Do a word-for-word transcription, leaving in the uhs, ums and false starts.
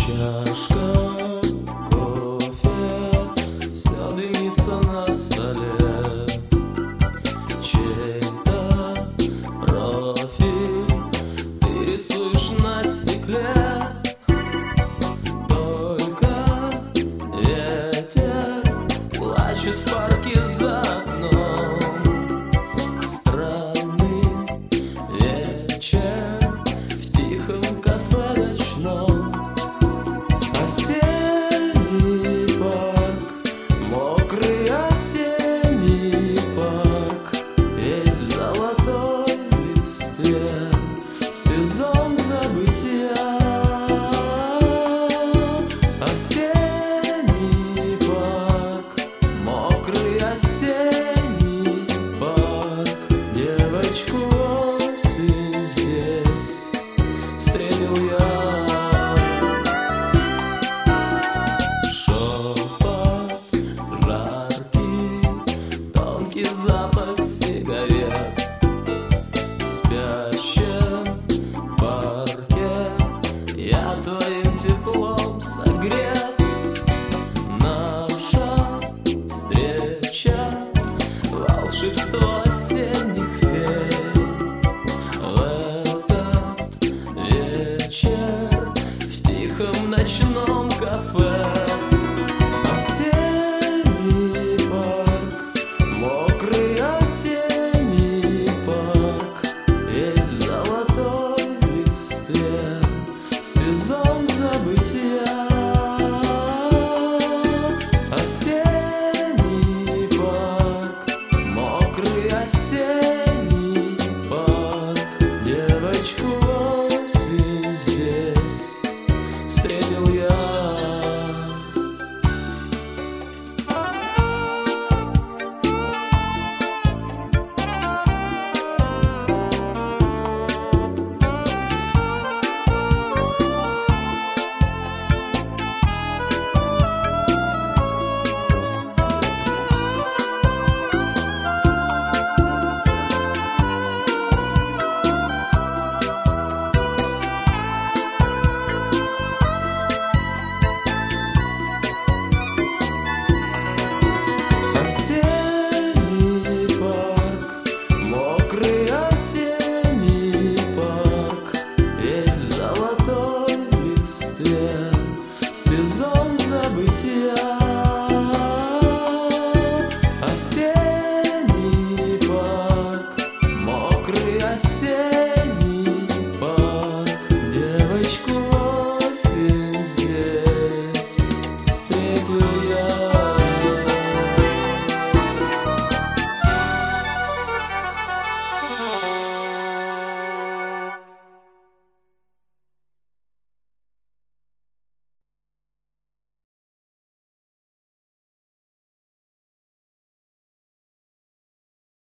Чашка кофе, все дымится на столе. Чей-то профиль ты рисуешь на стекле. Только ветер плачет в парке за окном. Странный вечер в тихом кафе ночном. Осенний парк, мокрый осенний парк, весь в золотой листве, сезон забытия. Осенний парк, мокрый осенний парк, девочку осень здесь встретил я. Запах сигарет в спящем парке, я твоим теплом согрет. Наша встреча — волшебство осенних фей. В этот вечер в тихом ночном кафе. Мокрый осенний парк, весь в золотой листве, сезон забытия. Осенний парк, мокрый осенний парк, девочку осень здесь встретил я. Сезон забытия. Осенний парк, мокрый осенний парк, девочку осень здесь встретил я.